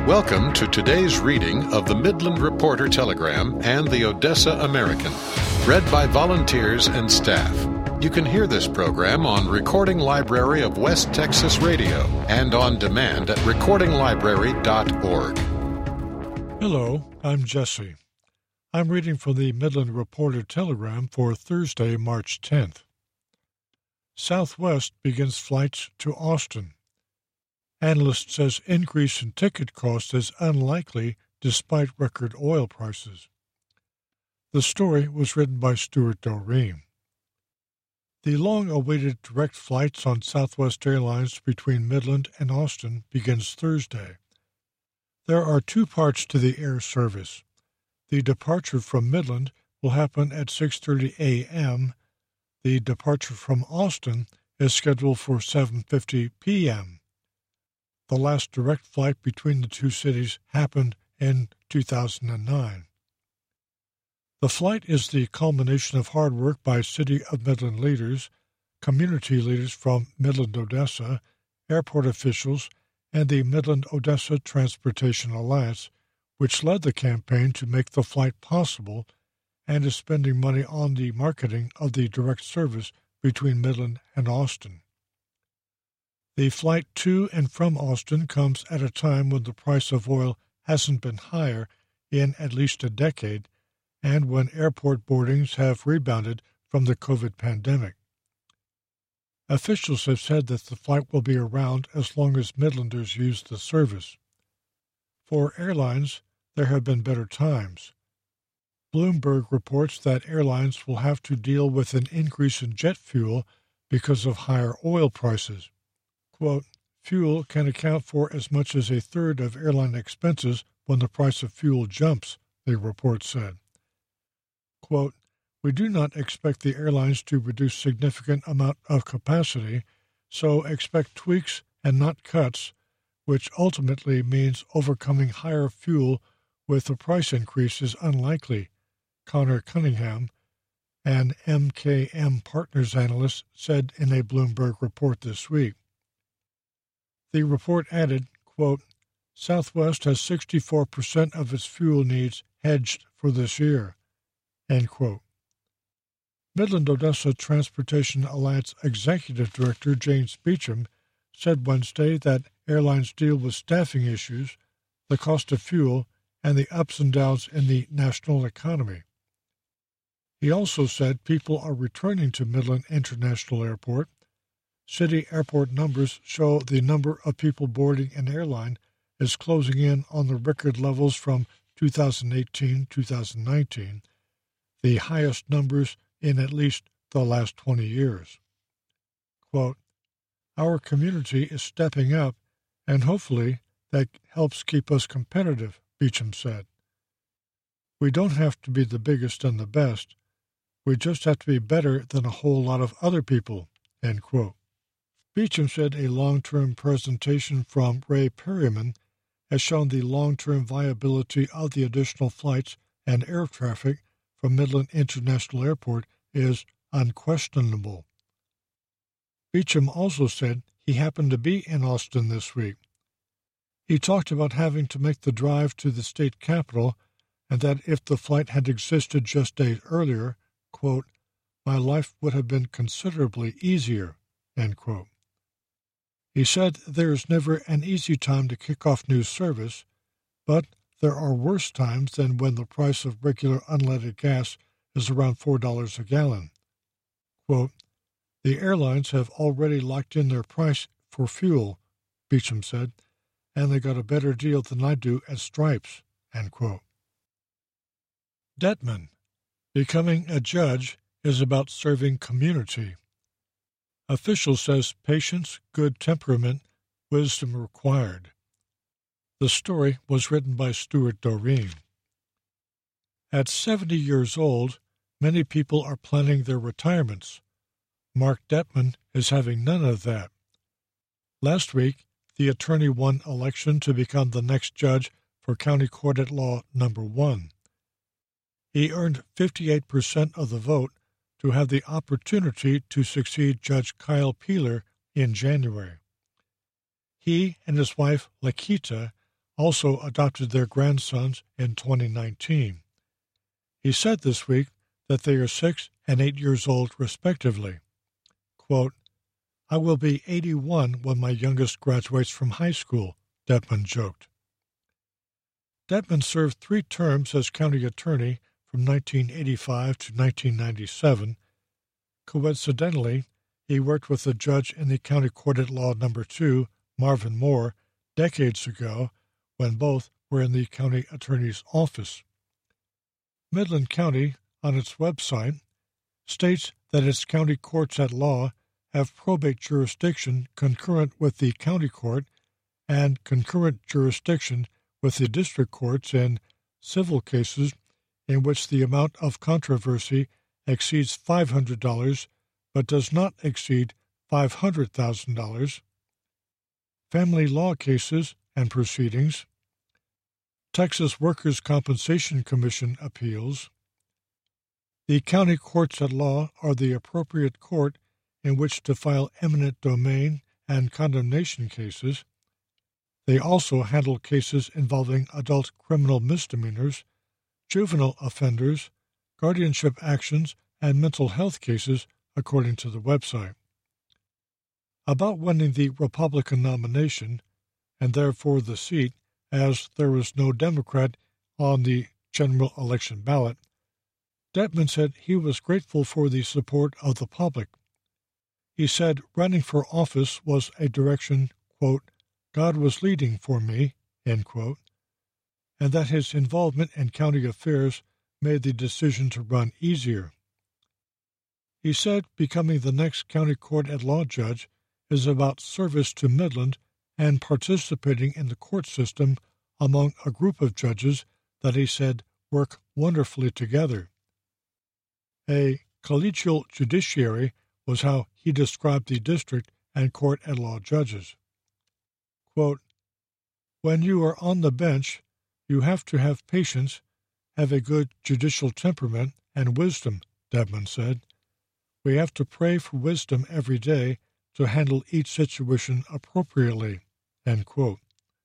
Welcome to today's reading of the Midland Reporter Telegram and the Odessa American, read by volunteers and staff. You can hear this program on Recording Library of West Texas Radio and on demand at recordinglibrary.org. Hello, I'm Jesse. I'm reading from the Midland Reporter Telegram for Thursday, March 10th. Southwest begins flights to Austin. Analyst says increase in ticket cost is unlikely despite record oil prices. The story was written by Stuart Doreen. The long-awaited direct flights on Southwest Airlines between Midland and Austin begins Thursday. There are two parts to the air service. The departure from Midland will happen at 6:30 a.m. The departure from Austin is scheduled for 7:50 p.m. The last direct flight between the two cities happened in 2009. The flight is the culmination of hard work by City of Midland leaders, community leaders from Midland Odessa, airport officials, and the Midland-Odessa Transportation Alliance, which led the campaign to make the flight possible and is spending money on the marketing of the direct service between Midland and Austin. The flight to and from Austin comes at a time when the price of oil hasn't been higher in at least a decade and when airport boardings have rebounded from the COVID pandemic. Officials have said that the flight will be around as long as Midlanders use the service. For airlines, there have been better times. Bloomberg reports that airlines will have to deal with an increase in jet fuel because of higher oil prices. Quote, fuel can account for as much as a third of airline expenses when the price of fuel jumps, the report said. Quote, we do not expect the airlines to reduce significant amount of capacity, so expect tweaks and not cuts, which ultimately means overcoming higher fuel with a price increase is unlikely, Connor Cunningham, an MKM Partners analyst, said in a Bloomberg report this week. The report added, quote, Southwest has 64% of its fuel needs hedged for this year, end quote. Midland-Odessa Transportation Alliance Executive Director James Beecham said Wednesday that airlines deal with staffing issues, the cost of fuel, and the ups and downs in the national economy. He also said people are returning to Midland International Airport. City airport numbers show the number of people boarding an airline is closing in on the record levels from 2018-2019, the highest numbers in at least the last 20 years. Quote, our community is stepping up, and hopefully that helps keep us competitive, Beecham said. We don't have to be the biggest and the best. We just have to be better than a whole lot of other people, end quote. Beecham said a long-term presentation from Ray Perryman has shown the long-term viability of the additional flights and air traffic from Midland International Airport is unquestionable. Beecham also said he happened to be in Austin this week. He talked about having to make the drive to the state capital and that if the flight had existed just days earlier, quote, my life would have been considerably easier, end quote. He said there is never an easy time to kick off new service, but there are worse times than when the price of regular unleaded gas is around $4 a gallon. Quote, the airlines have already locked in their price for fuel, Beecham said, and they got a better deal than I do at Stripes, end quote. Detman, becoming a judge is about serving community. Official says patience, good temperament, wisdom required. The story was written by Stuart Doreen. At 70 years old, many people are planning their retirements. Mark Detman is having none of that. Last week, the attorney won election to become the next judge for County Court at Law No. 1. He earned 58% of the vote to have the opportunity to succeed Judge Kyle Peeler in January. He and his wife, Lakita, also adopted their grandsons in 2019. He said this week that they are 6 and 8 years old, respectively. Quote, "I will be 81 when my youngest graduates from high school," Dettman joked. Dettman served 3 terms as county attorney from 1985 to 1997. Coincidentally, he worked with a judge in the County Court at Law No. 2, Marvin Moore, decades ago, when both were in the county attorney's office. Midland County, on its website, states that its county courts at law have probate jurisdiction concurrent with the county court and concurrent jurisdiction with the district courts in civil cases in which the amount of controversy exceeds $500 but does not exceed $500,000, family law cases and proceedings, Texas Workers' Compensation Commission appeals. The county courts at law are the appropriate court in which to file eminent domain and condemnation cases. They also handle cases involving adult criminal misdemeanors, juvenile offenders, guardianship actions, and mental health cases, according to the website. About winning the Republican nomination, and therefore the seat, as there was no Democrat on the general election ballot, Dettman said he was grateful for the support of the public. He said running for office was a direction, quote, God was leading for me, end quote, and that his involvement in county affairs made the decision to run easier. He said becoming the next county court at law judge is about service to Midland and participating in the court system among a group of judges that he said work wonderfully together. A collegial judiciary was how he described the district and court at law judges. Quote, when you are on the bench, you have to have patience, have a good judicial temperament, and wisdom, Dettman said. We have to pray for wisdom every day to handle each situation appropriately, end quote.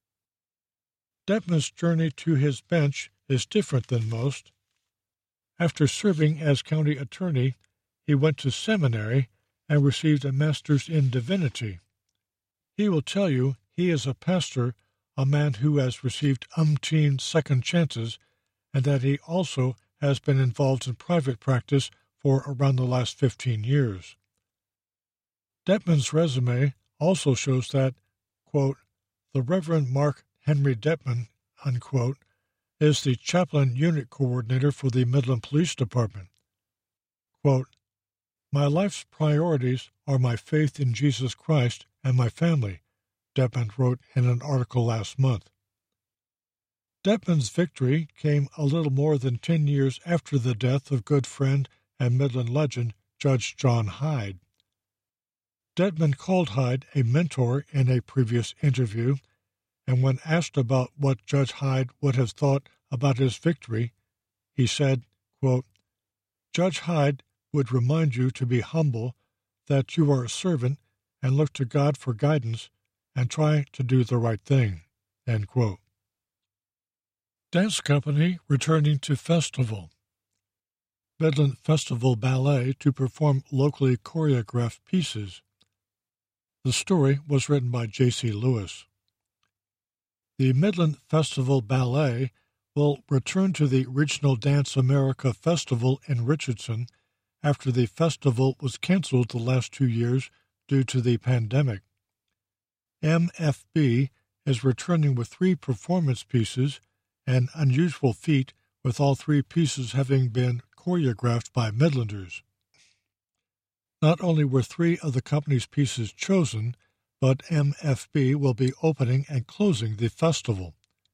Dettman's journey to his bench is different than most. After serving as county attorney, he went to seminary and received a master's in divinity. He will tell you he is a pastor, a man who has received umpteen second chances, and that he also has been involved in private practice for around the last 15 years. Dettman's resume also shows that, quote, the Reverend Mark Henry Dettman, unquote, is the chaplain unit coordinator for the Midland Police Department. Quote, my life's priorities are my faith in Jesus Christ and my family, Dettman wrote in an article last month. Dettman's victory came a little more than 10 years after the death of good friend and Midland legend Judge John Hyde. Dettman called Hyde a mentor in a previous interview, and when asked about what Judge Hyde would have thought about his victory, he said, quote, Judge Hyde would remind you to be humble, that you are a servant, and look to God for guidance, and try to do the right thing, end quote. Dance company returning to festival. Midland Festival Ballet to perform locally choreographed pieces. The story was written by J.C. Lewis. The Midland Festival Ballet will return to the Regional Dance America Festival in Richardson after the festival was canceled the last 2 years due to the pandemic. MFB is returning with 3 performance pieces, an unusual feat with all 3 pieces having been choreographed by Midlanders. Not only were 3 of the company's pieces chosen, but MFB will be opening and closing the festival.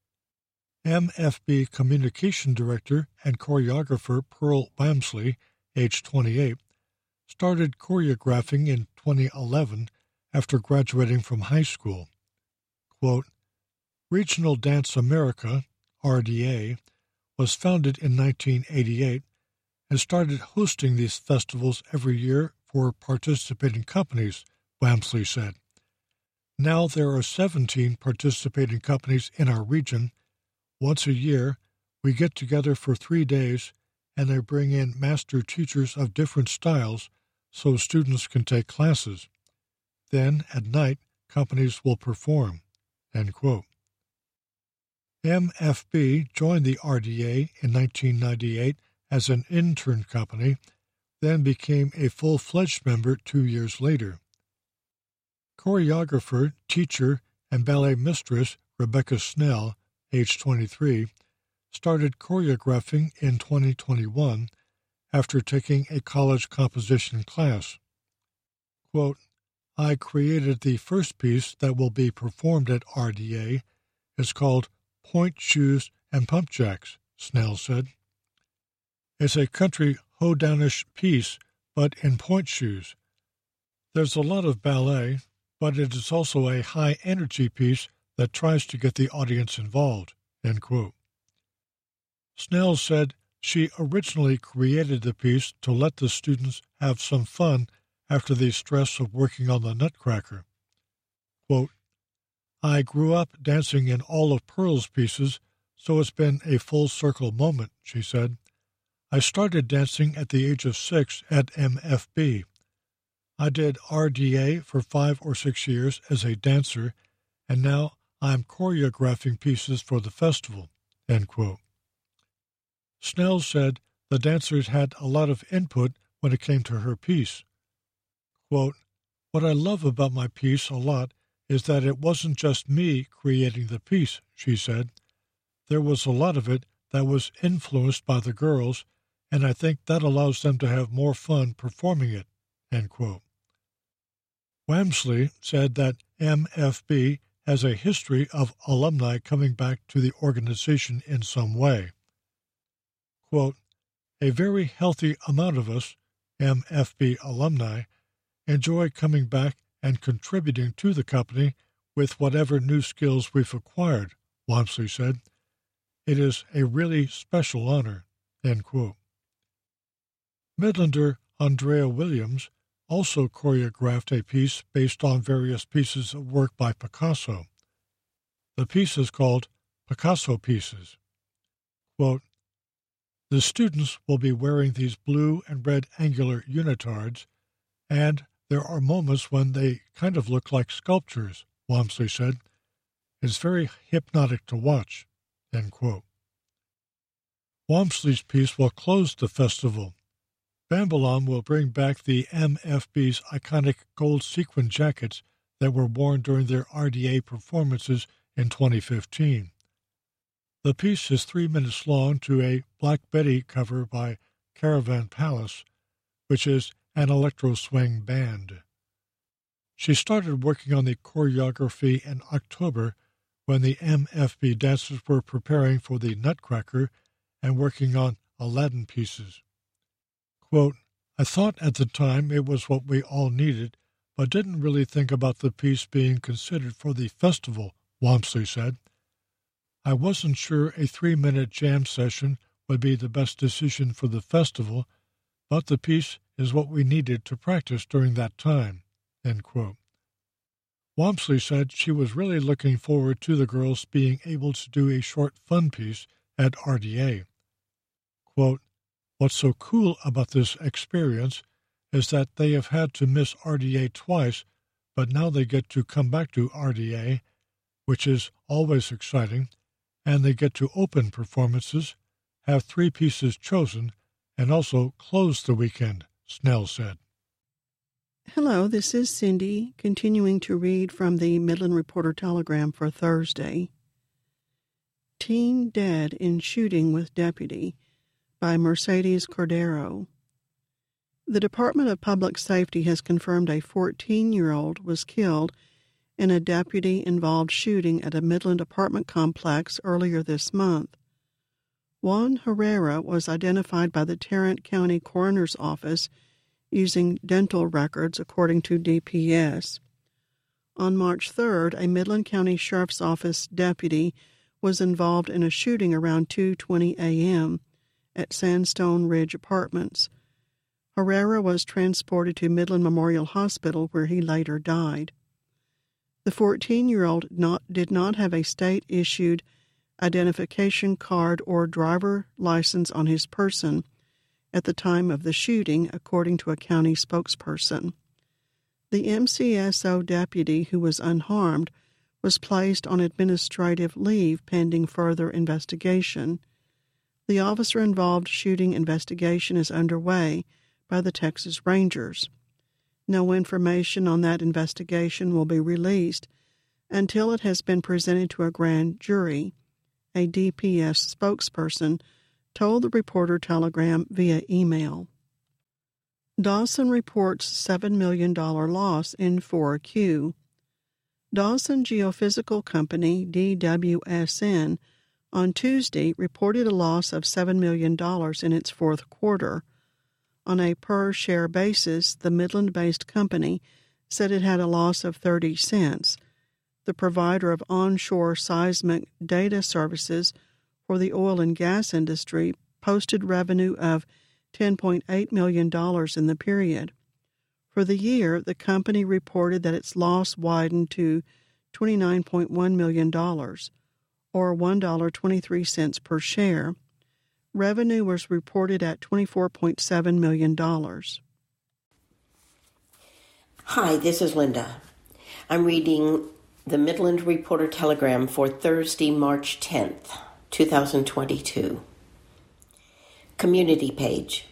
MFB Communication Director and choreographer Pearl Wamsley, age 28, started choreographing in 2011 after graduating from high school. Quote, Regional Dance America, RDA, was founded in 1988 and started hosting these festivals every year for participating companies, Wamsley said. Now there are 17 participating companies in our region. Once a year, we get together for 3 days, and they bring in master teachers of different styles so students can take classes. Then, at night, companies will perform." End quote. MFB joined the RDA in 1998 as an intern company, then became a full-fledged member 2 years later. Choreographer, teacher, and ballet mistress Rebecca Snell, age 23, started choreographing in 2021 after taking a college composition class. Quote, "I created the first piece that will be performed at RDA. It's called Point Shoes and Pump Jacks," Snell said. "It's a country hoedownish piece, but in point shoes. There's a lot of ballet, but it is also a high-energy piece that tries to get the audience involved." End quote. Snell said she originally created the piece to let the students have some fun after the stress of working on the Nutcracker. Quote, "I grew up dancing in all of Pearl's pieces, so it's been a full-circle moment," she said. "I started dancing at the age of 6 at MFB. I did RDA for 5 or 6 years as a dancer, and now I'm choreographing pieces for the festival." End quote. Snell said the dancers had a lot of input when it came to her piece. Quote, "What I love about my piece a lot is that it wasn't just me creating the piece," she said. "There was a lot of it that was influenced by the girls, and I think that allows them to have more fun performing it." End quote. Wamsley said that MFB has a history of alumni coming back to the organization in some way. Quote, "A very healthy amount of us, MFB alumni, enjoy coming back and contributing to the company with whatever new skills we've acquired," Wamsley said. "It is a really special honor." End quote. Midlander Andrea Williams also choreographed a piece based on various pieces of work by Picasso. The piece is called Picasso Pieces. Quote, "The students will be wearing these blue and red angular unitards, and there are moments when they kind of look like sculptures," Wamsley said. "It's very hypnotic to watch." End quote. Wamsley's piece will close the festival. Bambalon will bring back the MFB's iconic gold sequin jackets that were worn during their RDA performances in 2015. The piece is 3 minutes long to a Black Betty cover by Caravan Palace, which is an electro-swing band. She started working on the choreography in October when the MFB dancers were preparing for the Nutcracker and working on Aladdin pieces. Quote, "I thought at the time it was what we all needed, but didn't really think about the piece being considered for the festival," Wamsley said. "I wasn't sure a 3-minute jam session would be the best decision for the festival, but the piece is what we needed to practice during that time." End quote. Wamsley said she was really looking forward to the girls being able to do a short fun piece at RDA. Quote, "What's so cool about this experience is that they have had to miss RDA twice, but now they get to come back to RDA, which is always exciting, and they get to open performances, have 3 pieces chosen, and also close the weekend," Snell said. Hello, this is Cindy, continuing to read from the Midland Reporter Telegram for Thursday. Teen Dead in Shooting with Deputy by Mercedes Cordero. The Department of Public Safety has confirmed a 14-year-old was killed in a deputy-involved shooting at a Midland apartment complex earlier this month. Juan Herrera was identified by the Tarrant County Coroner's Office using dental records, according to DPS. On March 3rd, a Midland County Sheriff's Office deputy was involved in a shooting around 2:20 a.m. at Sandstone Ridge Apartments. Herrera was transported to Midland Memorial Hospital, where he later died. The 14-year-old did not have a state-issued identification card or driver license on his person at the time of the shooting, according to a county spokesperson. The MCSO deputy, who was unharmed, was placed on administrative leave pending further investigation. The officer-involved shooting investigation is underway by the Texas Rangers. No information on that investigation will be released until it has been presented to a grand jury, a DPS spokesperson told the Reporter-Telegram via email. Dawson reports $7 million loss in 4Q. Dawson Geophysical Company, DWSN, on Tuesday reported a loss of $7 million in its fourth quarter. On a per-share basis, the Midland-based company said it had a loss of 30 cents. The provider of onshore seismic data services for the oil and gas industry posted revenue of $10.8 million in the period. For the year, the company reported that its loss widened to $29.1 million, or $1.23 per share. Revenue was reported at $24.7 million. Hi, this is Linda. I'm reading the Midland Reporter-Telegram for Thursday, March 10th, 2022. Community page.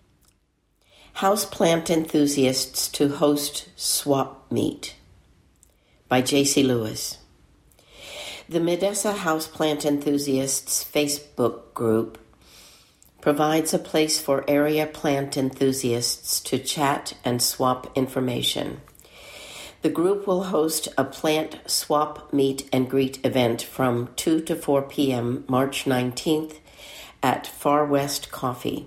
Houseplant enthusiasts to host swap meet by J.C. Lewis. The Midessa Houseplant Enthusiasts Facebook group provides a place for area plant enthusiasts to chat and swap information. The group will host a plant swap meet and greet event from 2 to 4 p.m. March 19th at Far West Coffee.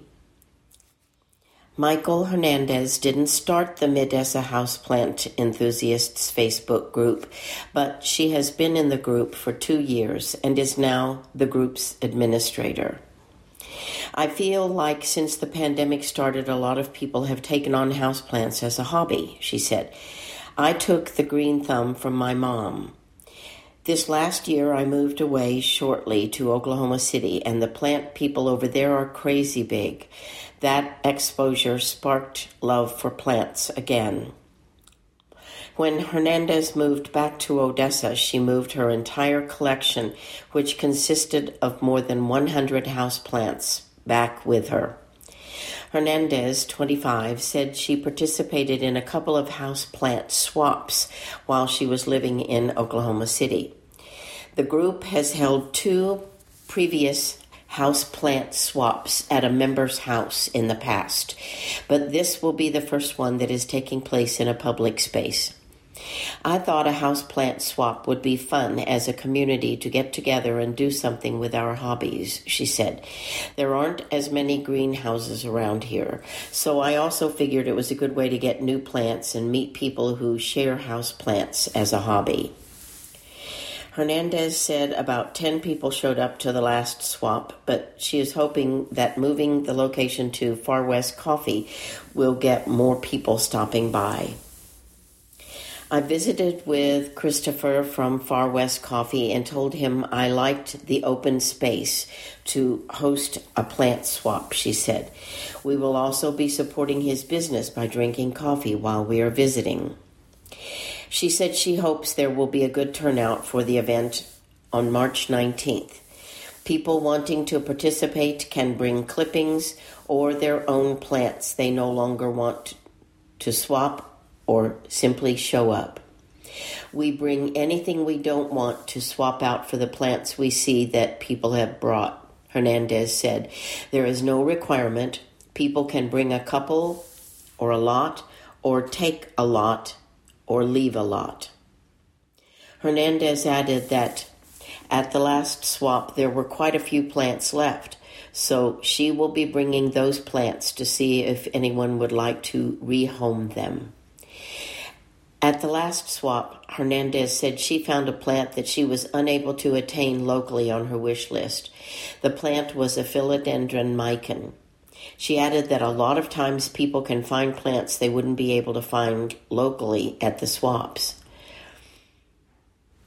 Michael Hernandez didn't start the Midessa Houseplant Enthusiasts Facebook group, but she has been in the group for 2 years and is now the group's administrator. I feel like since the pandemic started, a lot of people have taken on houseplants as a hobby, she said. I took the green thumb from my mom. This last year, I moved away shortly to Oklahoma City, and the plant people over there are crazy big. That exposure sparked love for plants again. When Hernandez moved back to Odessa, she moved her entire collection, which consisted of more than 100 houseplants, back with her. Hernandez, 25, said she participated in a couple of houseplant swaps while she was living in Oklahoma City. The group has held 2 previous houseplant swaps at a member's house in the past, but this will be the first one that is taking place in a public space. I thought a houseplant swap would be fun as a community to get together and do something with our hobbies, she said. There aren't as many greenhouses around here, so I also figured it was a good way to get new plants and meet people who share houseplants as a hobby. Hernandez said about 10 people showed up to the last swap, but she is hoping that moving the location to Far West Coffee will get more people stopping by. I visited with Christopher from Far West Coffee and told him I liked the open space to host a plant swap, she said. We will also be supporting his business by drinking coffee while we are visiting. She said she hopes there will be a good turnout for the event on March 19th. People wanting to participate can bring clippings or their own plants they no longer want to swap or simply show up. We bring anything we don't want to swap out for the plants we see that people have brought, Hernandez said. There is no requirement. People can bring a couple or a lot or take a lot or leave a lot. Hernandez added that at the last swap there were quite a few plants left, so she will be bringing those plants to see if anyone would like to rehome them. At the last swap, Hernandez said she found a plant that she was unable to attain locally on her wish list. The plant was a philodendron micon. She added that a lot of times people can find plants they wouldn't be able to find locally at the swaps.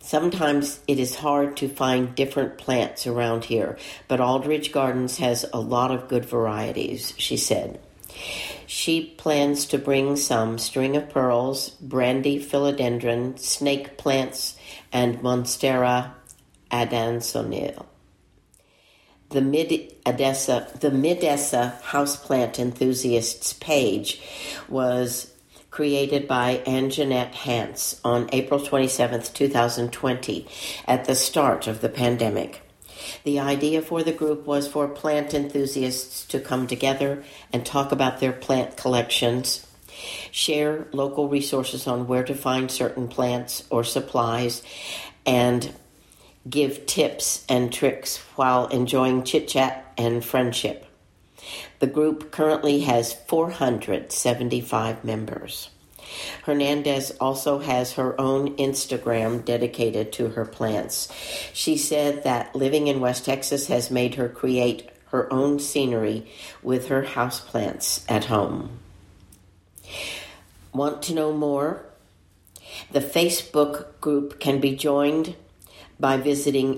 Sometimes it is hard to find different plants around here, but Aldridge Gardens has a lot of good varieties, she said. She plans to bring some string of pearls, brandy philodendron, snake plants, and Monstera adansonil. The Mid-Edessa Houseplant Enthusiasts page was created by Anjanette Hance on April 27, 2020, at the start of the pandemic. The idea for the group was for plant enthusiasts to come together and talk about their plant collections, share local resources on where to find certain plants or supplies, and give tips and tricks while enjoying chit-chat and friendship. The group currently has 475 members. Hernandez also has her own Instagram dedicated to her plants. She said that living in West Texas has made her create her own scenery with her houseplants at home. Want to know more? The Facebook group can be joined by visiting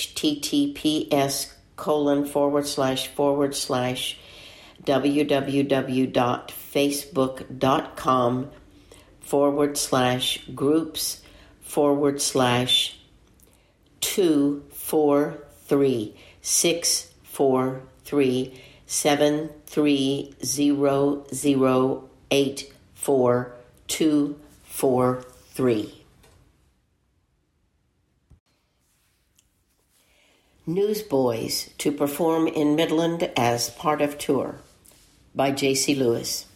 https://www.facebook.com/groups/643-643-730-84-243. Newsboys to perform in Midland as part of tour by J.C. Lewis.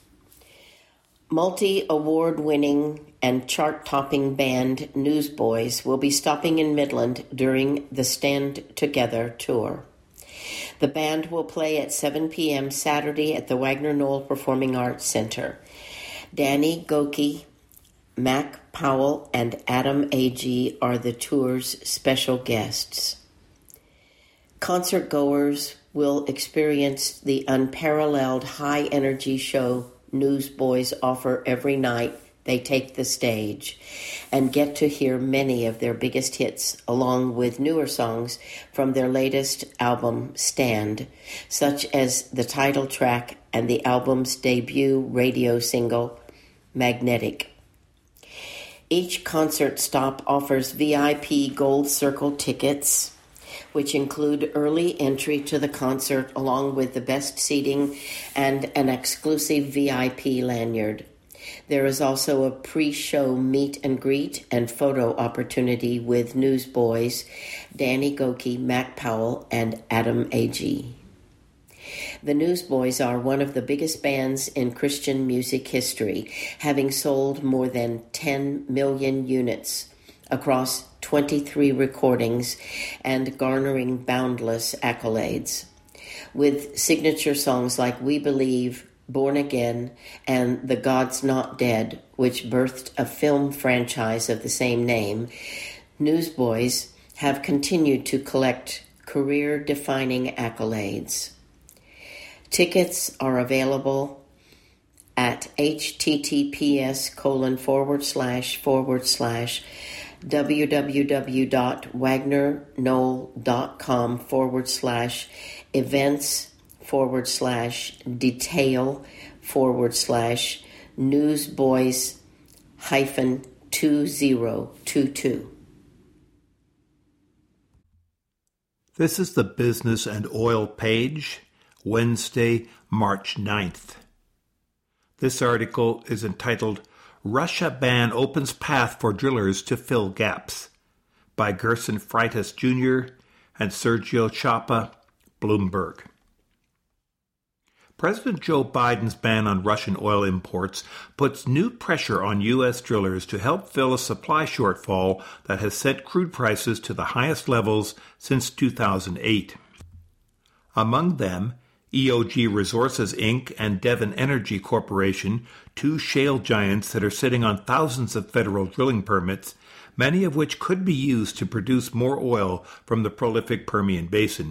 Multi-award-winning and chart-topping band Newsboys will be stopping in Midland during the Stand Together tour. The band will play at 7 p.m. Saturday at the Wagner Knoll Performing Arts Center. Danny Gokey, Mac Powell, and Adam Agee are the tour's special guests. Concert-goers will experience the unparalleled high-energy show Newsboys offer every night they take the stage, and get to hear many of their biggest hits along with newer songs from their latest album, Stand, such as the title track and the album's debut radio single, Magnetic. Each concert stop offers VIP Gold Circle tickets, which include early entry to the concert along with the best seating and an exclusive VIP lanyard. There is also a pre-show meet and greet and photo opportunity with Newsboys, Danny Gokey, Mac Powell, and Adam Agee. The Newsboys are one of the biggest bands in Christian music history, having sold more than 10 million units across 23 recordings and garnering boundless accolades. With signature songs like We Believe, Born Again, and The God's Not Dead, which birthed a film franchise of the same name, Newsboys have continued to collect career-defining accolades. Tickets are available at https://wagnerknoll.com/events/detail/newsboys-2022. This is the Business and Oil page, Wednesday, March 9th. This article is entitled, Russia Ban Opens Path for Drillers to Fill Gaps, by Gerson Freitas Jr. and Sergio Chapa, Bloomberg. President Joe Biden's ban on Russian oil imports puts new pressure on U.S. drillers to help fill a supply shortfall that has sent crude prices to the highest levels since 2008. Among them, EOG Resources, Inc. and Devon Energy Corporation, two shale giants that are sitting on thousands of federal drilling permits, many of which could be used to produce more oil from the prolific Permian Basin.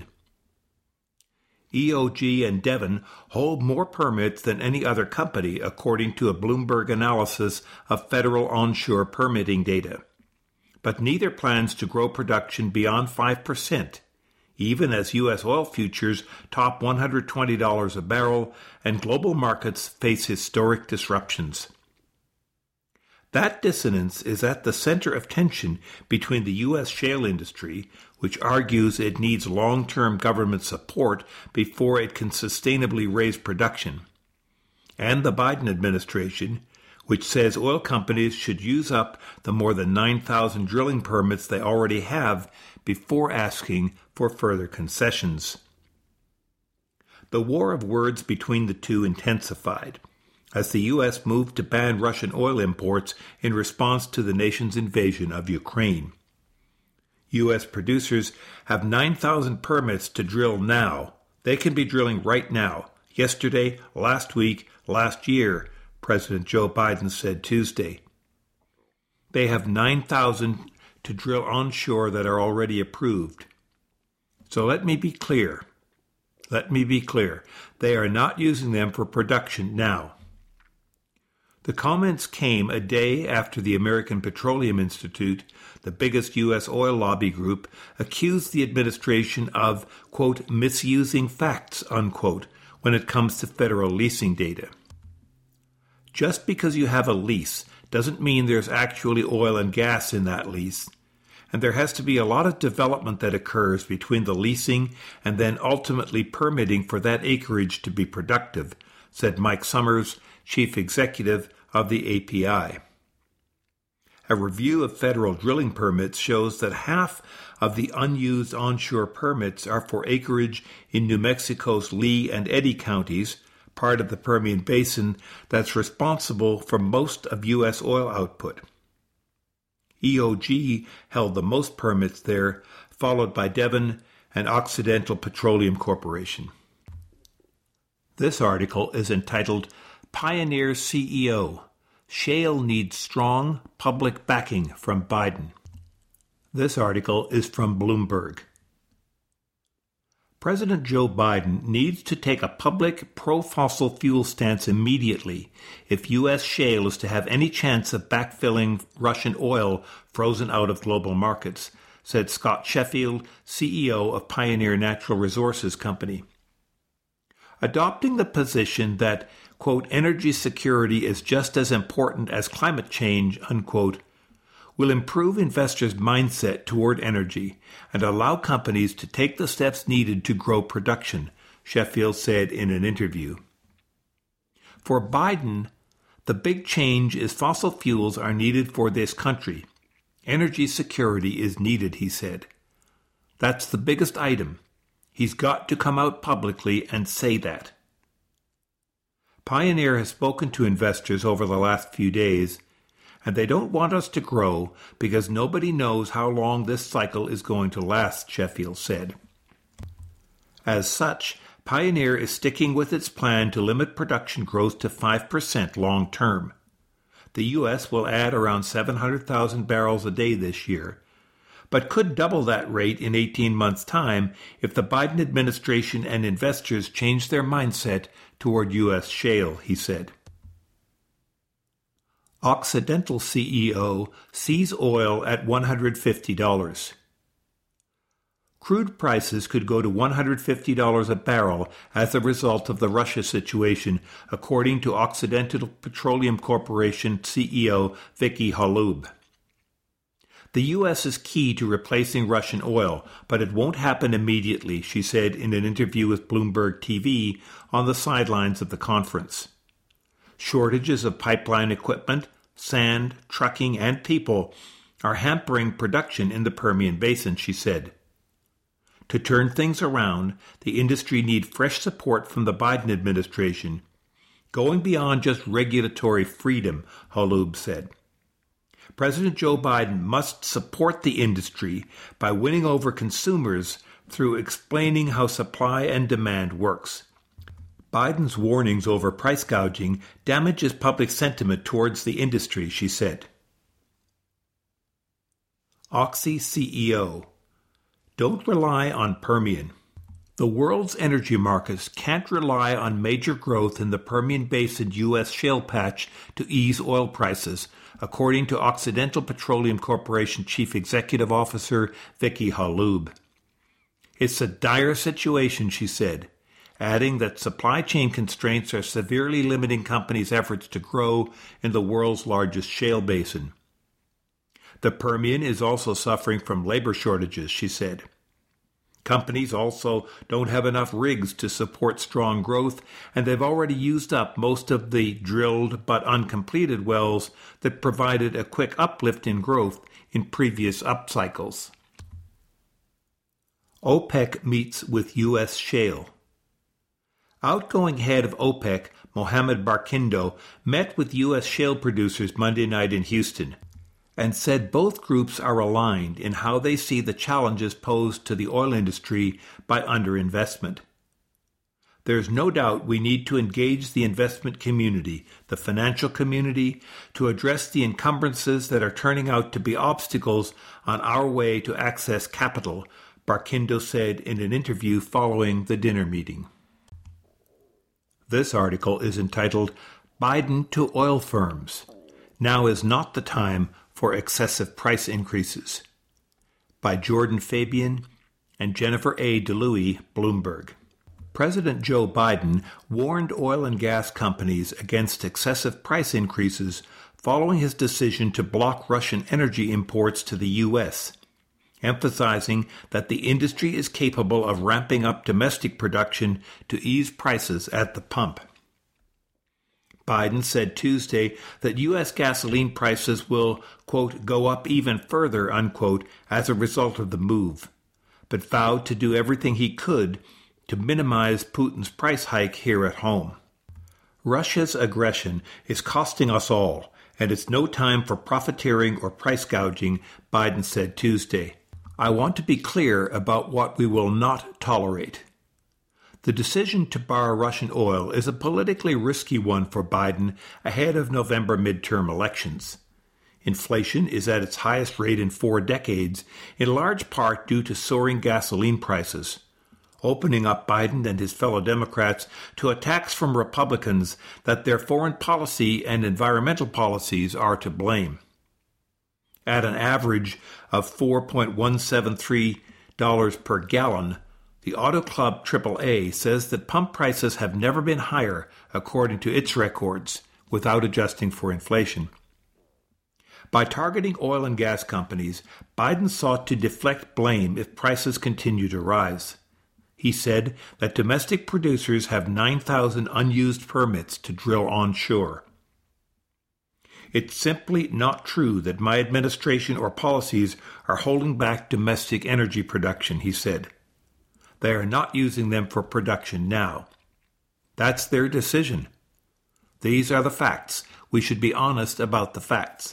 EOG and Devon hold more permits than any other company, according to a Bloomberg analysis of federal onshore permitting data. but neither plans to grow production beyond 5%, even as U.S. oil futures top $120 a barrel and global markets face historic disruptions. That dissonance is at the center of tension between the U.S. shale industry, which argues it needs long-term government support before it can sustainably raise production, and the Biden administration, which says oil companies should use up the more than 9,000 drilling permits they already have before asking for further concessions. The war of words between the two intensified as the U.S. moved to ban Russian oil imports in response to the nation's invasion of Ukraine. U.S. producers have 9,000 permits to drill now. They can be drilling right now. Yesterday, last week, last year, President Joe Biden said Tuesday. They have 9,000 to drill onshore that are already approved. So let me be clear. They are not using them for production now. The comments came a day after the American Petroleum Institute, the biggest U.S. oil lobby group, accused the administration of, quote, misusing facts, unquote, when it comes to federal leasing data. Just because you have a lease doesn't mean there's actually oil and gas in that lease, and there has to be a lot of development that occurs between the leasing and then ultimately permitting for that acreage to be productive, said Mike Summers, chief executive of the API. A review of federal drilling permits shows that half of the unused onshore permits are for acreage in New Mexico's Lee and Eddy counties, part of the Permian Basin that's responsible for most of U.S. oil output. EOG held the most permits there, followed by Devon and Occidental Petroleum Corporation. This article is entitled Pioneer CEO, Shale Needs Strong Public Backing from Biden. This article is from Bloomberg. President Joe Biden needs to take a public pro-fossil fuel stance immediately if U.S. shale is to have any chance of backfilling Russian oil frozen out of global markets, said Scott Sheffield, CEO of Pioneer Natural Resources Company. Adopting the position that, quote, energy security is just as important as climate change, unquote, will improve investors' mindset toward energy and allow companies to take the steps needed to grow production, Sheffield said in an interview. For Biden, the big change is fossil fuels are needed for this country. Energy security is needed, he said. That's the biggest item. He's got to come out publicly and say that. Pioneer has spoken to investors over the last few days, and they don't want us to grow because nobody knows how long this cycle is going to last, Sheffield said. As such, Pioneer is sticking with its plan to limit production growth to 5% long term. The U.S. will add around 700,000 barrels a day this year, but could double that rate in 18 months' time if the Biden administration and investors change their mindset toward U.S. shale, he said. Occidental CEO sees oil at $150. Crude prices could go to $150 a barrel as a result of the Russia situation, according to Occidental Petroleum Corporation CEO Vicki Hollub. The U.S. is key to replacing Russian oil, but it won't happen immediately, she said in an interview with Bloomberg TV on the sidelines of the conference. Shortages of pipeline equipment, sand, trucking, and people are hampering production in the Permian Basin, she said. To turn things around, the industry needs fresh support from the Biden administration, going beyond just regulatory freedom, Hollub said. President Joe Biden must support the industry by winning over consumers through explaining how supply and demand works. Biden's warnings over price gouging damages public sentiment towards the industry, she said. Oxy CEO: don't rely on Permian. The world's energy markets can't rely on major growth in the Permian Basin U.S. shale patch to ease oil prices, according to Occidental Petroleum Corporation Chief Executive Officer Vicki Halub. It's a dire situation, she said, adding that supply chain constraints are severely limiting companies' efforts to grow in the world's largest shale basin. The Permian is also suffering from labor shortages, she said. Companies also don't have enough rigs to support strong growth, and they've already used up most of the drilled but uncompleted wells that provided a quick uplift in growth in previous upcycles. OPEC meets with U.S. shale. Outgoing head of OPEC, Mohammed Barkindo, met with U.S. shale producers Monday night in Houston and said both groups are aligned in how they see the challenges posed to the oil industry by underinvestment. There's no doubt we need to engage the investment community, the financial community, to address the encumbrances that are turning out to be obstacles on our way to access capital, Barkindo said in an interview following the dinner meeting. This article is entitled, Biden to Oil Firms. Now is not the time for excessive price increases, by Jordan Fabian and Jennifer A. DeLuey, Bloomberg. President Joe Biden warned oil and gas companies against excessive price increases following his decision to block Russian energy imports to the U.S., emphasizing that the industry is capable of ramping up domestic production to ease prices at the pump. Biden said Tuesday that U.S. gasoline prices will, quote, go up even further, unquote, as a result of the move, but vowed to do everything he could to minimize Putin's price hike here at home. Russia's aggression is costing us all, and it's no time for profiteering or price gouging, Biden said Tuesday. I want to be clear about what we will not tolerate. The decision to bar Russian oil is a politically risky one for Biden ahead of November midterm elections. Inflation is at its highest rate in 4 decades, in large part due to soaring gasoline prices, opening up Biden and his fellow Democrats to attacks from Republicans that their foreign policy and environmental policies are to blame. At an average of $4.173 per gallon, the Auto Club AAA says that pump prices have never been higher, according to its records, without adjusting for inflation. By targeting oil and gas companies, Biden sought to deflect blame if prices continue to rise. He said that domestic producers have 9,000 unused permits to drill onshore. It's simply not true that my administration or policies are holding back domestic energy production, he said. They are not using them for production now. That's their decision. These are the facts. We should be honest about the facts.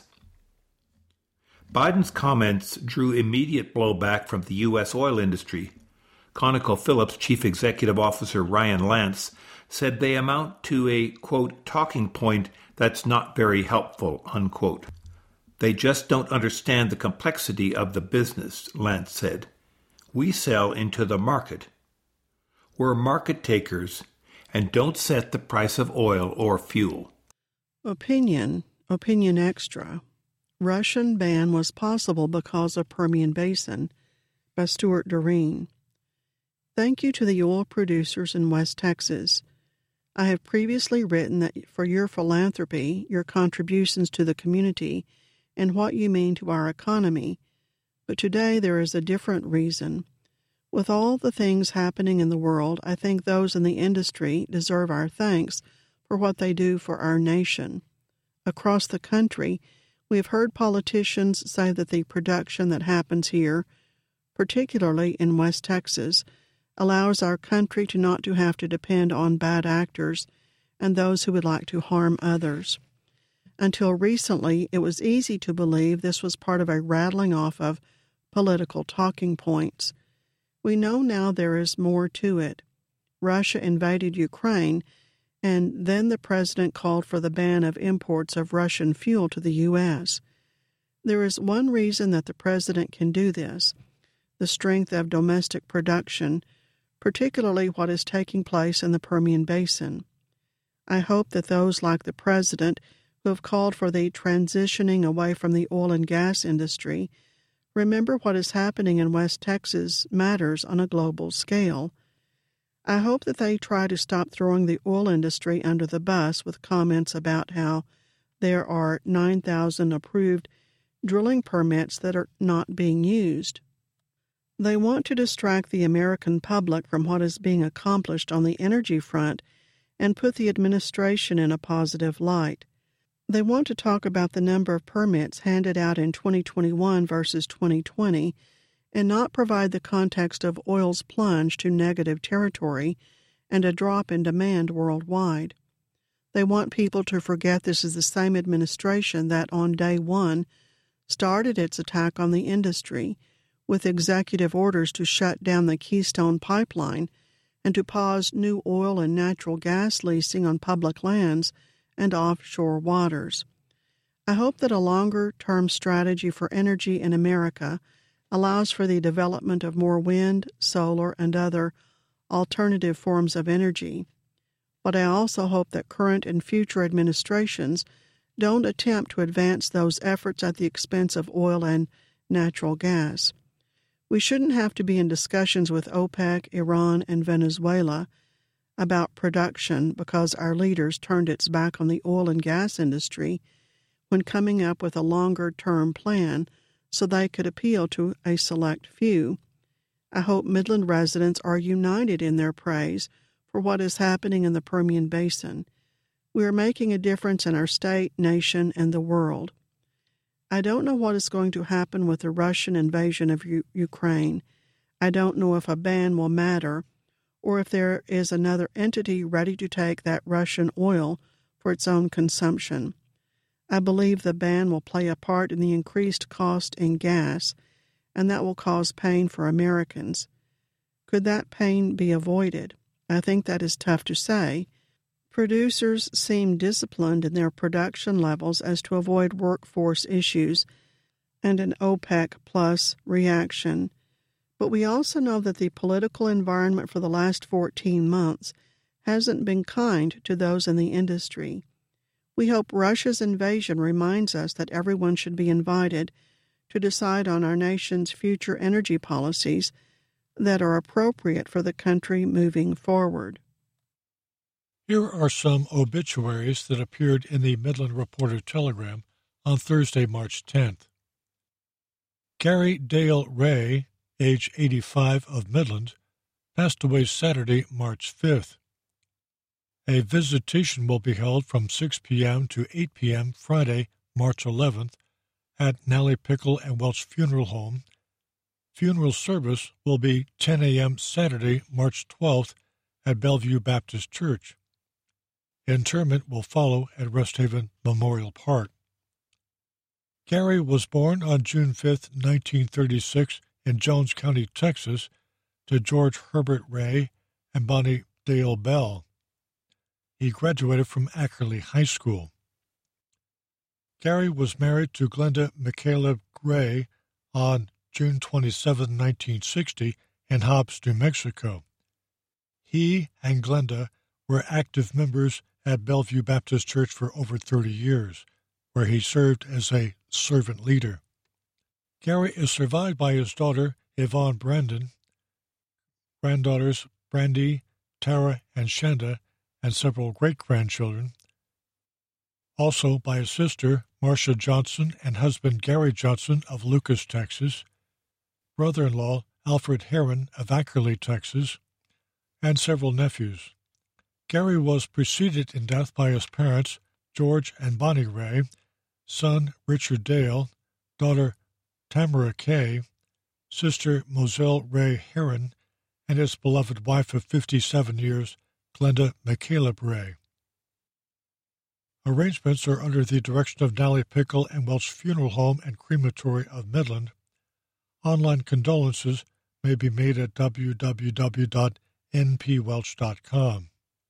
Biden's comments drew immediate blowback from the U.S. oil industry. ConocoPhillips Chief Executive Officer Ryan Lance said they amount to a, quote, talking point that's not very helpful, unquote. They just don't understand the complexity of the business, Lance said. We sell into the market. We're market takers and don't set the price of oil or fuel. Opinion Extra. Russian ban was possible because of Permian Basin, by Stuart Doreen. Thank you to the oil producers in West Texas. I have previously written that for your philanthropy, your contributions to the community, and what you mean to our economy, but today there is a different reason. With all the things happening in the world, I think those in the industry deserve our thanks for what they do for our nation. Across the country, we have heard politicians say that the production that happens here, particularly in West Texas, allows our country to not to have to depend on bad actors and those who would like to harm others. Until recently, it was easy to believe this was part of a rattling off of political talking points. We know now there is more to it. Russia invaded Ukraine, and then the president called for the ban of imports of Russian fuel to the U.S. There is one reason that the president can do this: the strength of domestic production, particularly what is taking place in the Permian Basin. I hope that those like the President who have called for the transitioning away from the oil and gas industry remember what is happening in West Texas matters on a global scale. I hope that they try to stop throwing the oil industry under the bus with comments about how there are 9,000 approved drilling permits that are not being used. They want to distract the American public from what is being accomplished on the energy front and put the administration in a positive light. They want to talk about the number of permits handed out in 2021 versus 2020 and not provide the context of oil's plunge to negative territory and a drop in demand worldwide. They want people to forget this is the same administration that on day one started its attack on the industry with executive orders to shut down the Keystone Pipeline and to pause new oil and natural gas leasing on public lands and offshore waters. I hope that a longer-term strategy for energy in America allows for the development of more wind, solar, and other alternative forms of energy. But I also hope that current and future administrations don't attempt to advance those efforts at the expense of oil and natural gas. We shouldn't have to be in discussions with OPEC, Iran, and Venezuela about production because our leaders turned its back on the oil and gas industry when coming up with a longer-term plan so they could appeal to a select few. I hope Midland residents are united in their praise for what is happening in the Permian Basin. We are making a difference in our state, nation, and the world. I don't know what is going to happen with the Russian invasion of Ukraine. I don't know if a ban will matter or if there is another entity ready to take that Russian oil for its own consumption. I believe the ban will play a part in the increased cost in gas, and that will cause pain for Americans. Could that pain be avoided? I think that is tough to say. Producers seem disciplined in their production levels as to avoid workforce issues and an OPEC plus reaction. But we also know that the political environment for the last 14 months hasn't been kind to those in the industry. We hope Russia's invasion reminds us that everyone should be invited to decide on our nation's future energy policies that are appropriate for the country moving forward. Here are some obituaries that appeared in the Midland Reporter-Telegram on Thursday, March 10th. Gary Dale Ray, age 85, of Midland, passed away Saturday, March 5th. A visitation will be held from 6 p.m. to 8 p.m. Friday, March 11th, at Nally Pickle and Welch Funeral Home. Funeral service will be 10 a.m. Saturday, March 12th, at Bellevue Baptist Church. Interment will follow at Rest Haven Memorial Park. Gary was born on June 5, 1936, in Jones County, Texas, to George Herbert Ray and Bonnie Dale Bell. He graduated from Ackerley High School. Gary was married to Glenda McCaleb Ray on June 27, 1960, in Hobbs, New Mexico. He and Glenda were active members at Bellevue Baptist Church for over 30 years, where he served as a servant leader. Gary is survived by his daughter, Yvonne Brandon, granddaughters Brandy, Tara, and Shanda, and several great-grandchildren. Also by his sister, Marcia Johnson, and husband Gary Johnson of Lucas, Texas, brother-in-law Alfred Heron of Ackerley, Texas, and several nephews. Gary was preceded in death by his parents, George and Bonnie Ray, son Richard Dale, daughter Tamara Kay, sister Moselle Ray Heron, and his beloved wife of 57 years, Glenda McCaleb Ray. Arrangements are under the direction of Nally Pickle and Welch Funeral Home and Crematory of Midland. Online condolences may be made at www.npwelch.com.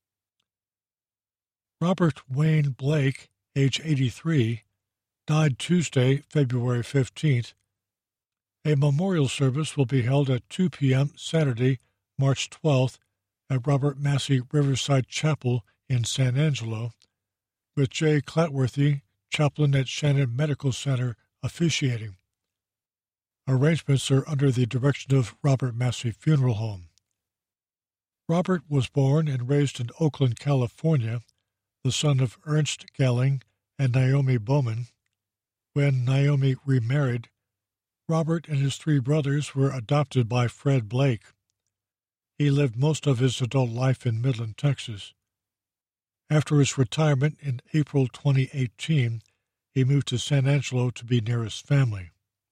Robert Wayne Blake, age 83, died Tuesday, February 15th. A memorial service will be held at 2 p.m. Saturday, March 12th, at Robert Massey Riverside Chapel in San Angelo, with Jay Clatworthy, chaplain at Shannon Medical Center, officiating. Arrangements are under the direction of Robert Massey Funeral Home. Robert was born and raised in Oakland, California, the son of Ernst Gelling and Naomi Bowman. When Naomi remarried, Robert and his 3 brothers were adopted by Fred Blake. He lived most of his adult life in Midland, Texas. After his retirement in April 2018, he moved to San Angelo to be near his family.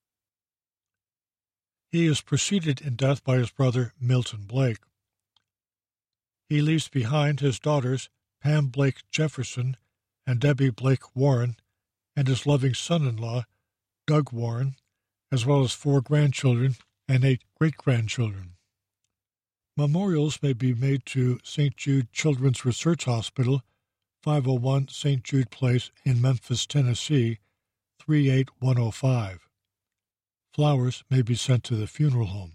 He is preceded in death by his brother Milton Blake. He leaves behind his daughters Pam Blake Jefferson and Debbie Blake Warren, and his loving son-in-law, Doug Warren, as well as 4 grandchildren and 8 great-grandchildren. Memorials may be made to St. Jude Children's Research Hospital, 501 St. Jude Place in Memphis, Tennessee, 38105. Flowers may be sent to the funeral home.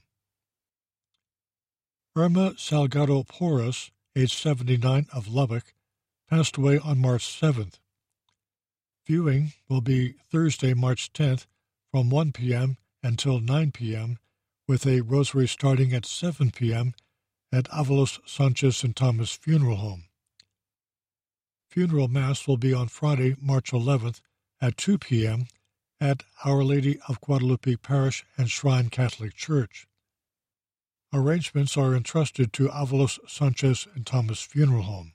Irma Salgado Porras, age 79, of Lubbock, passed away on March 7th. Viewing will be Thursday, March 10th, from 1 p.m. until 9 p.m., with a rosary starting at 7 p.m. at Avalos Sanchez and Thomas Funeral Home. Funeral Mass will be on Friday, March 11th, at 2 p.m. at Our Lady of Guadalupe Parish and Shrine Catholic Church. Arrangements are entrusted to Avalos Sanchez and Thomas Funeral Home.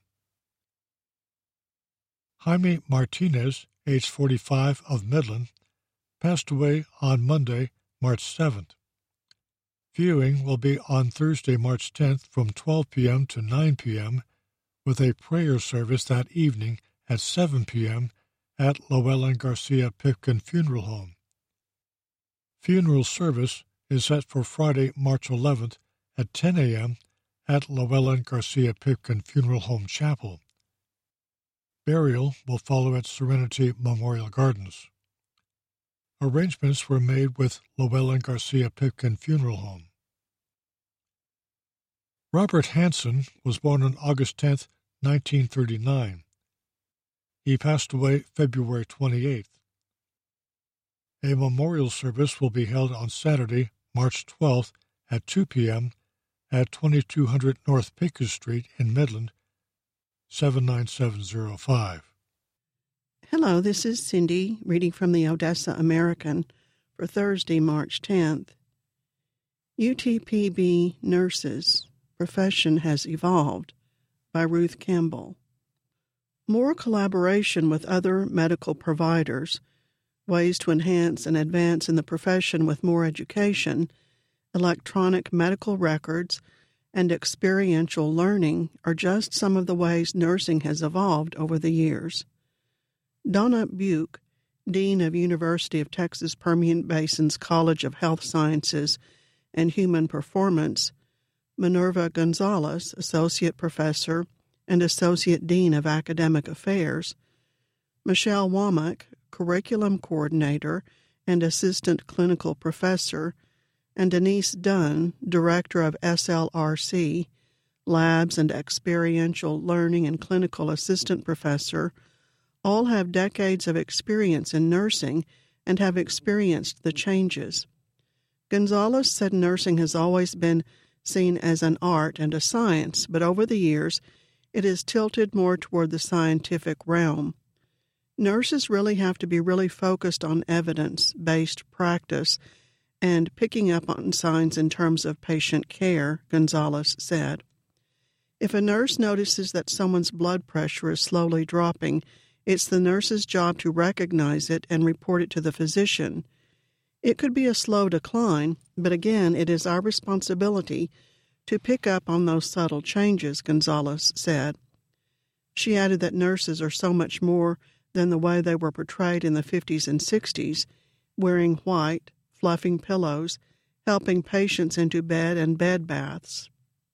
Jaime Martinez, age 45, of Midland, passed away on Monday, March 7th. Viewing will be on Thursday, March 10th from 12 p.m. to 9 p.m., with a prayer service that evening at 7 p.m. at Llewellyn Garcia Pipkin Funeral Home. Funeral service is set for Friday, March 11th at 10 a.m. at Llewellyn Garcia Pipkin Funeral Home Chapel. Burial will follow at Serenity Memorial Gardens. Arrangements were made with Llewellyn Garcia Pipkin Funeral Home. Robert Hansen was born on August 10, 1939. He passed away February 28th. A memorial service will be held on Saturday, March 12th at 2 p.m. at 2200 North Pecos Street in Midland, 79705. Hello, this is Cindy, reading from the Odessa American for Thursday, March 10th. UTPB Nurses, Profession Has Evolved, by Ruth Campbell. More collaboration with other medical providers, ways to enhance and advance in the profession with more education, electronic medical records, and experiential learning are just some of the ways nursing has evolved over the years. Donna Buke, Dean of University of Texas Permian Basin's College of Health Sciences and Human Performance, Minerva Gonzalez, Associate Professor and Associate Dean of Academic Affairs, Michelle Womack, Curriculum Coordinator and Assistant Clinical Professor, and Denise Dunn, Director of SLRC, Labs and Experiential Learning and Clinical Assistant Professor, all have decades of experience in nursing and have experienced the changes. Gonzalez said nursing has always been seen as an art and a science, but over the years it is tilted more toward the scientific realm. Nurses really have to be really focused on evidence-based practice and picking up on signs in terms of patient care, Gonzalez said. If a nurse notices that someone's blood pressure is slowly dropping, it's the nurse's job to recognize it and report it to the physician. It could be a slow decline, but again, it is our responsibility to pick up on those subtle changes, Gonzalez said. She added that nurses are so much more than the way they were portrayed in the 50s and 60s, wearing white, fluffing pillows, helping patients into bed and bed baths.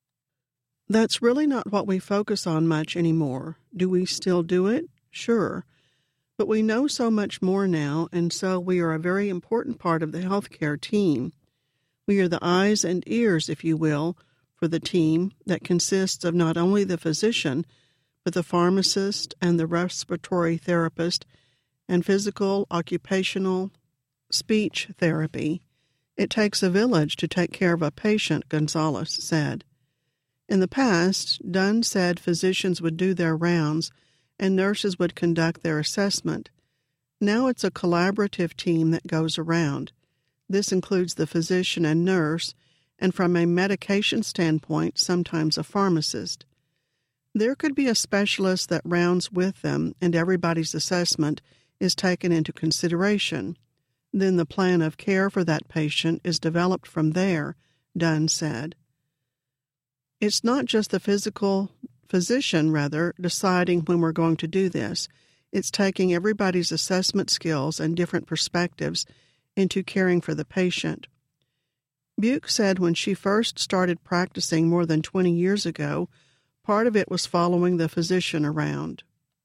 That's really not what we focus on much anymore. Do we still do it? Sure. But we know so much more now, and so we are a very important part of the healthcare team. We are the eyes and ears, if you will, for the team that consists of not only the physician, but the pharmacist and the respiratory therapist and physical, occupational, speech therapy. It takes a village to take care of a patient, Gonzalez said. In the past, Dunn said physicians would do their rounds and nurses would conduct their assessment. Now it's a collaborative team that goes around. This includes the physician and nurse, and from a medication standpoint, sometimes a pharmacist. There could be a specialist that rounds with them, and everybody's assessment is taken into consideration. Then the plan of care for that patient is developed from there, Dunn said. It's not just the physician, deciding when we're going to do this. It's taking everybody's assessment skills and different perspectives into caring for the patient. Buke said when she first started practicing more than 20 years ago, part of it was following the physician around.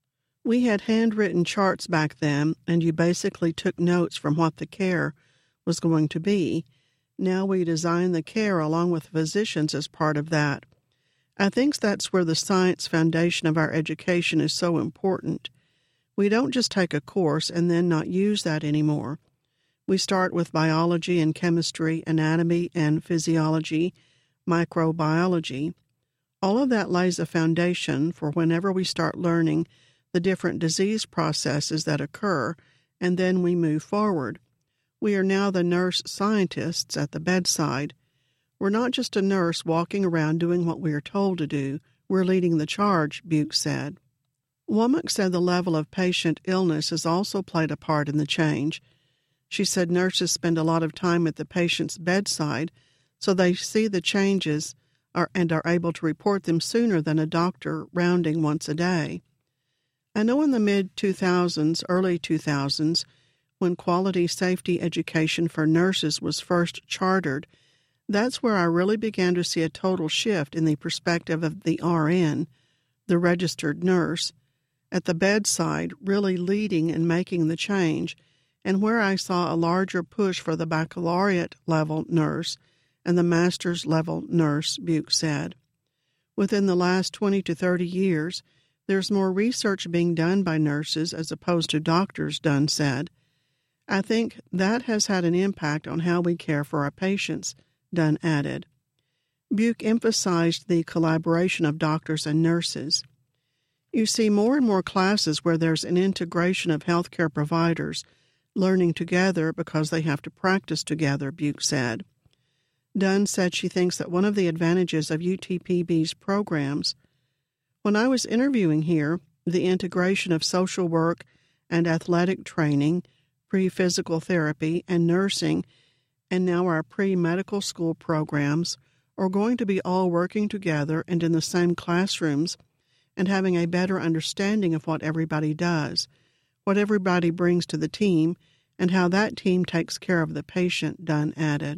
We had handwritten charts back then, and you basically took notes from what the care was going to be. Now we design the care along with physicians as part of that. I think that's where the science foundation of our education is so important. We don't just take a course and then not use that anymore. We start with biology and chemistry, anatomy and physiology, microbiology. All of that lays a foundation for whenever we start learning the different disease processes that occur, and then we move forward. We are now the nurse scientists at the bedside. We're not just a nurse walking around doing what we are told to do. We're leading the charge, Buke said. Womack said the level of patient illness has also played a part in the change. She said nurses spend a lot of time at the patient's bedside, so they see the changes and are able to report them sooner than a doctor rounding once a day. I know in the mid-2000s, early 2000s, when quality safety education for nurses was first chartered, that's where I really began to see a total shift in the perspective of the RN, the registered nurse, at the bedside, really leading and making the change, and where I saw a larger push for the baccalaureate-level nurse and the master's-level nurse, Buke said. Within the last 20 to 30 years, there's more research being done by nurses as opposed to doctors, Dunn said. I think that has had an impact on how we care for our patients, Dunn added. Buke emphasized the collaboration of doctors and nurses. You see more and more classes where there's an integration of healthcare providers learning together because they have to practice together, Buke said. Dunn said she thinks that one of the advantages of UTPB's programs. When I was interviewing here, the integration of social work and athletic training, pre-physical therapy, and nursing, and now our pre-medical school programs are going to be all working together and in the same classrooms and having a better understanding of what everybody does, what everybody brings to the team, and how that team takes care of the patient, Dunn added.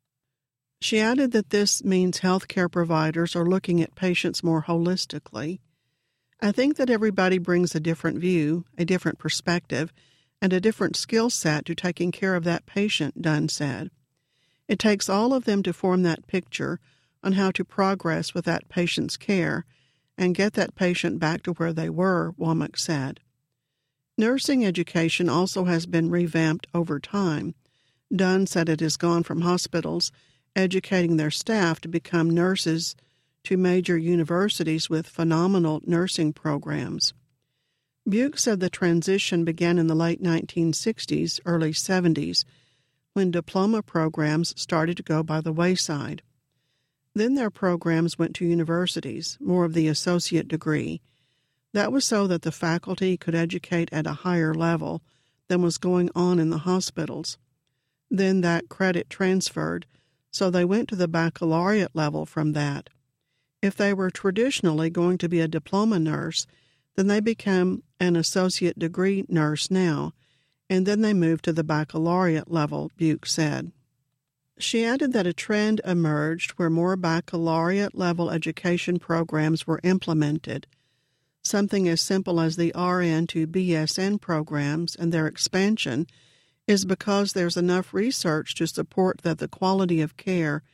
She added that this means healthcare providers are looking at patients more holistically. I think that everybody brings a different view, a different perspective, and a different skill set to taking care of that patient, Dunn said. It takes all of them to form that picture on how to progress with that patient's care and get that patient back to where they were, Womack said. Nursing education also has been revamped over time. Dunn said it has gone from hospitals educating their staff to become nurses to major universities with phenomenal nursing programs. Buke said the transition began in the late 1960s, early 70s, when diploma programs started to go by the wayside. Then their programs went to universities, more of the associate degree. That was so that the faculty could educate at a higher level than was going on in the hospitals. Then that credit transferred, so they went to the baccalaureate level from that. If they were traditionally going to be a diploma nurse, then they become an associate degree nurse now, and then they moved to the baccalaureate level, Buke said. She added that a trend emerged where more baccalaureate-level education programs were implemented. Something as simple as the RN to BSN programs and their expansion is because there's enough research to support that the quality of care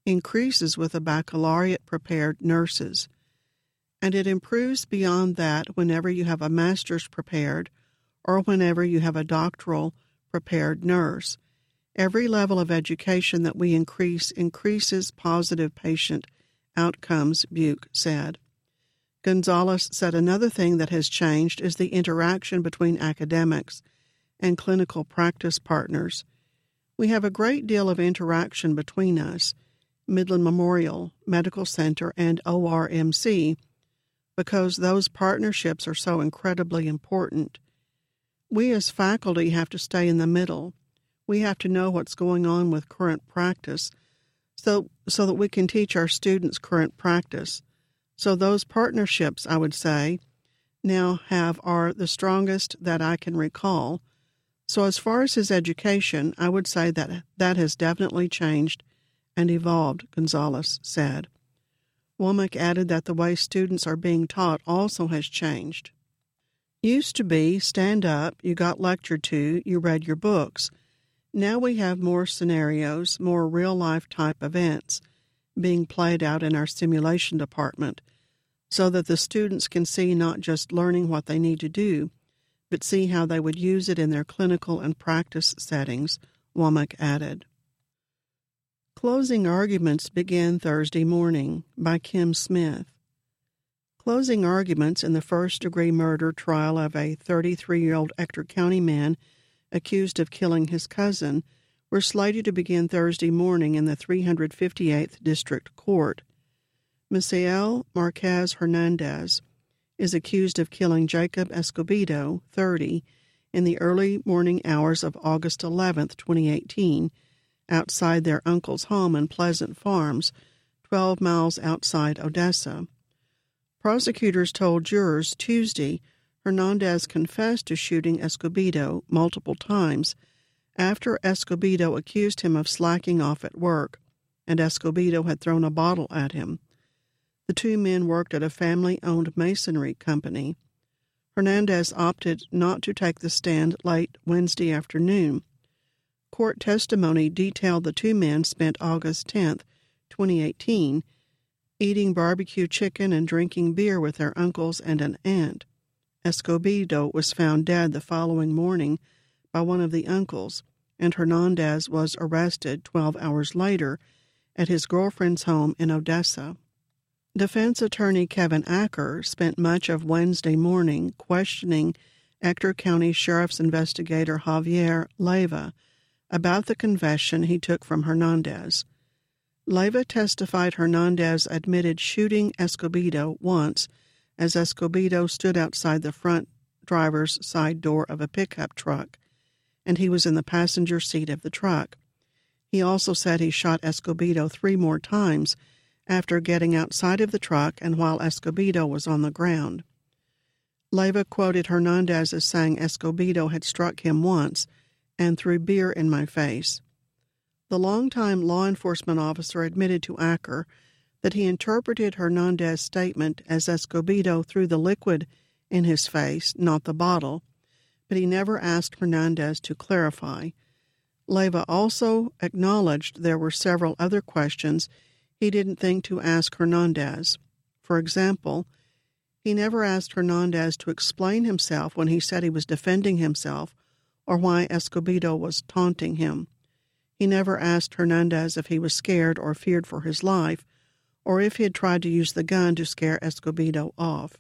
increases with the baccalaureate-prepared nurses, and it improves beyond that whenever you have a master's prepared or whenever you have a doctoral prepared nurse. Every level of education that we increases positive patient outcomes, Buke said. Gonzalez said another thing that has changed is the interaction between academics and clinical practice partners. We have a great deal of interaction between us, Midland Memorial Medical Center and ORMC, because those partnerships are so incredibly important. We as faculty have to stay in the middle. We have to know what's going on with current practice so that we can teach our students current practice. So those partnerships, I would say, now are the strongest that I can recall. So as far as his education, I would say that has definitely changed and evolved, Gonzalez said. Womack added that the way students are being taught also has changed. Used to be, stand up, you got lectured to, you read your books. Now we have more scenarios, more real-life type events being played out in our simulation department so that the students can see not just learning what they need to do, but see how they would use it in their clinical and practice settings, Womack added. Closing arguments began Thursday morning by Kim Smith. Closing arguments in the first-degree murder trial of a 33-year-old Ector County man accused of killing his cousin were slated to begin Thursday morning in the 358th District Court. Misael Marquez Hernandez is accused of killing Jacob Escobedo, 30, in the early morning hours of August 11, 2018, outside their uncle's home in Pleasant Farms, 12 miles outside Odessa. Prosecutors told jurors Tuesday Hernandez confessed to shooting Escobedo multiple times after Escobedo accused him of slacking off at work, and Escobedo had thrown a bottle at him. The two men worked at a family-owned masonry company. Hernandez opted not to take the stand late Wednesday afternoon. Court testimony detailed the two men spent August 10, 2018, eating barbecue chicken and drinking beer with their uncles and an aunt. Escobedo was found dead the following morning by one of the uncles, and Hernandez was arrested 12 hours later at his girlfriend's home in Odessa. Defense attorney Kevin Acker spent much of Wednesday morning questioning Ector County Sheriff's investigator Javier Leiva about the confession he took from Hernandez. Leiva testified Hernandez admitted shooting Escobedo once as Escobedo stood outside the front driver's side door of a pickup truck, and he was in the passenger seat of the truck. He also said he shot Escobedo 3 more times after getting outside of the truck and while Escobedo was on the ground. Leiva quoted Hernandez as saying Escobedo had struck him once and threw beer in my face. The longtime law enforcement officer admitted to Acker that he interpreted Hernandez's statement as Escobedo threw the liquid in his face, not the bottle, but he never asked Hernandez to clarify. Leiva also acknowledged there were several other questions he didn't think to ask Hernandez. For example, he never asked Hernandez to explain himself when he said he was defending himself or why Escobedo was taunting him. He never asked Hernandez if he was scared or feared for his life, or if he had tried to use the gun to scare Escobedo off.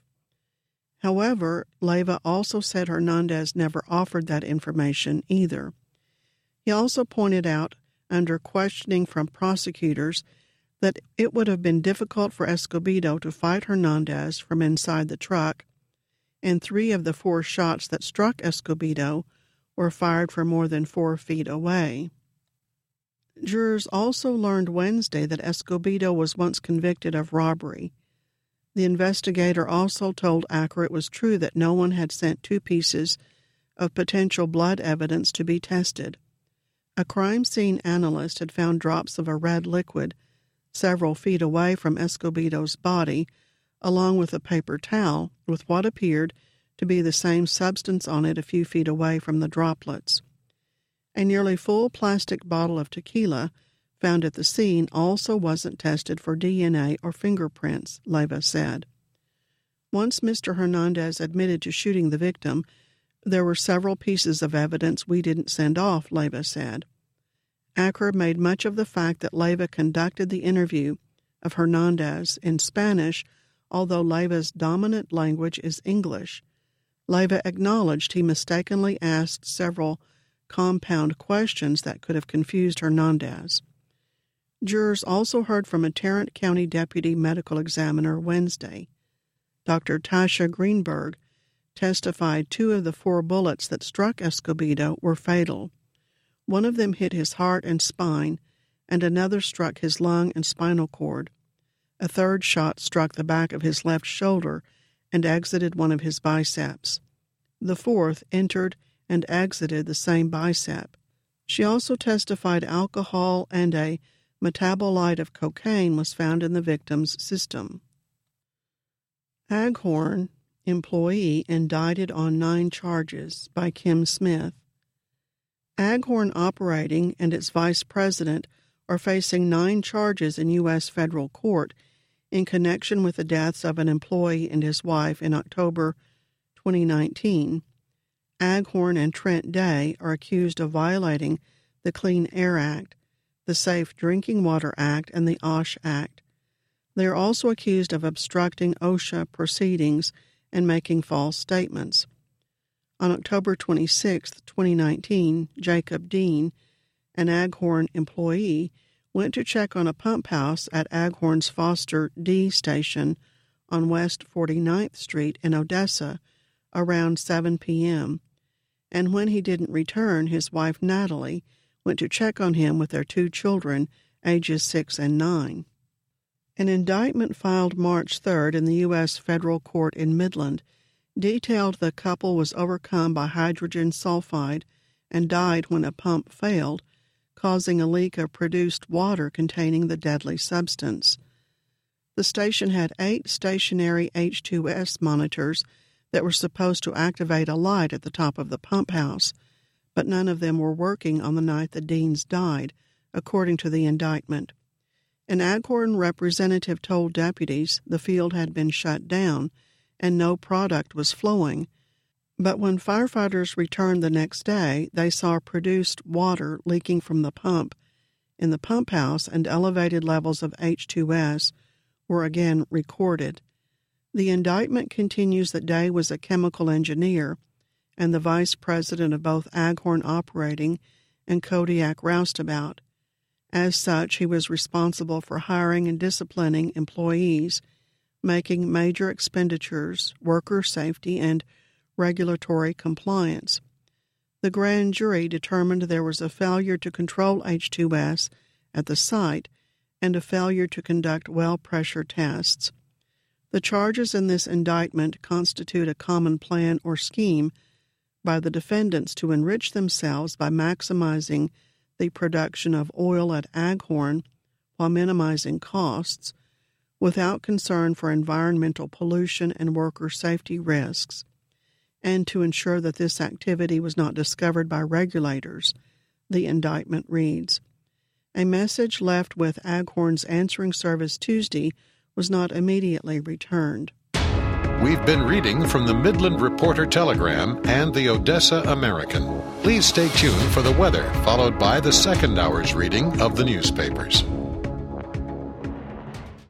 However, Leiva also said Hernandez never offered that information either. He also pointed out, under questioning from prosecutors, that it would have been difficult for Escobedo to fight Hernandez from inside the truck, and 3 of the 4 shots that struck Escobedo were fired from more than 4 feet away. Jurors also learned Wednesday that Escobedo was once convicted of robbery. The investigator also told Acker it was true that no one had sent 2 pieces of potential blood evidence to be tested. A crime scene analyst had found drops of a red liquid several feet away from Escobedo's body, along with a paper towel with what appeared to be the same substance on it a few feet away from the droplets. A nearly full plastic bottle of tequila found at the scene also wasn't tested for DNA or fingerprints, Leyva said. Once Mr. Hernandez admitted to shooting the victim, there were several pieces of evidence we didn't send off, Leyva said. Acker made much of the fact that Leyva conducted the interview of Hernandez in Spanish, although Leyva's dominant language is English. Leyva acknowledged he mistakenly asked several compound questions that could have confused Hernandez. Jurors also heard from a Tarrant County Deputy Medical Examiner Wednesday. Dr. Tasha Greenberg testified 2 of the 4 bullets that struck Escobedo were fatal. One of them hit his heart and spine, and another struck his lung and spinal cord. A third shot struck the back of his left shoulder and exited one of his biceps. The fourth entered and exited the same bicep. She also testified alcohol and a metabolite of cocaine was found in the victim's system. Aghorn, employee, indicted on 9 charges by Kim Smith. Aghorn Operating and its vice president are facing 9 charges in U.S. federal court in connection with the deaths of an employee and his wife in October 2019. Aghorn and Trent Day are accused of violating the Clean Air Act, the Safe Drinking Water Act, and the OSH Act. They are also accused of obstructing OSHA proceedings and making false statements. On October 26, 2019, Jacob Dean, an Aghorn employee, went to check on a pump house at Aghorn's Foster D station on West 49th Street in Odessa around 7 p.m., and when he didn't return, his wife Natalie went to check on him with their 2 children, ages 6 and 9. An indictment filed March 3rd in the U.S. federal court in Midland detailed the couple was overcome by hydrogen sulfide and died when a pump failed, causing a leak of produced water containing the deadly substance. The station had 8 stationary H2S monitors that were supposed to activate a light at the top of the pump house, but none of them were working on the night the Deans died, according to the indictment. An Aghorn representative told deputies the field had been shut down and no product was flowing, but when firefighters returned the next day, they saw produced water leaking from the pump in the pump house, and elevated levels of H2S were again recorded. The indictment continues that Day was a chemical engineer and the vice president of both Aghorn Operating and Kodiak Roustabout. As such, he was responsible for hiring and disciplining employees, making major expenditures, worker safety, and regulatory compliance. The grand jury determined there was a failure to control H2S at the site and a failure to conduct well pressure tests. The charges in this indictment constitute a common plan or scheme by the defendants to enrich themselves by maximizing the production of oil at Aghorn while minimizing costs, without concern for environmental pollution and worker safety risks, and to ensure that this activity was not discovered by regulators, the indictment reads. A message left with Aghorn's answering service Tuesday was not immediately returned. We've been reading from the Midland Reporter Telegram and the Odessa American. Please stay tuned for the weather, followed by the second hour's reading of the newspapers.